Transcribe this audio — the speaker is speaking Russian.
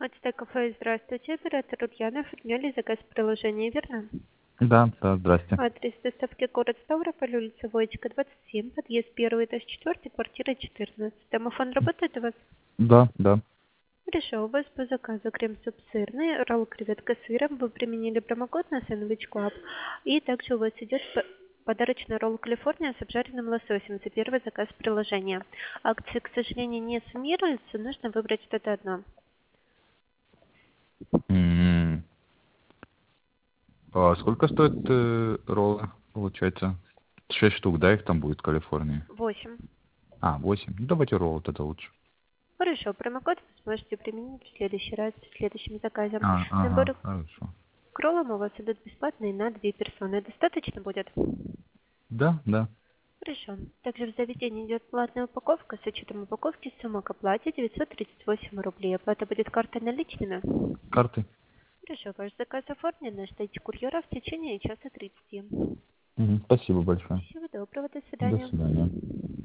Ацтек кафе, здравствуйте. Оператор Ульянов. Отменяли заказ в приложении, верно? Да, да, здрасте. Адрес доставки город Ставрополь, улица Войтика, 27, подъезд 1, этаж 4, квартира 14. Домофон работает у вас? Да, да. Хорошо, у вас по заказу крем-суп сырный, ролл креветка с сыром, вы применили промокод на Sandwich Club, и также у вас идет подарочный ролл Калифорния с обжаренным лососем за первый заказ приложения. Акции, к сожалению, не суммируются, нужно выбрать что-то одно. М. А сколько стоят роллы, получается? 6 штук, да, их там будет в Калифорнии? 8. 8. Ну, давайте роллы тогда лучше. Хорошо, промокод вы сможете применить в следующий раз, в следующем заказе. Ага, Набор хорошо. к роллам у вас идут бесплатные на 2 персоны. Достаточно будет? Да, да. Хорошо. Также в заведении идет платная упаковка. С учетом упаковки сумма к оплате 938 рублей. Оплата будет картой наличными? Карты. Хорошо, ваш заказ оформлен. Ждите курьера в течение часа 30. Спасибо большое. Всего доброго, до До свидания. свидания.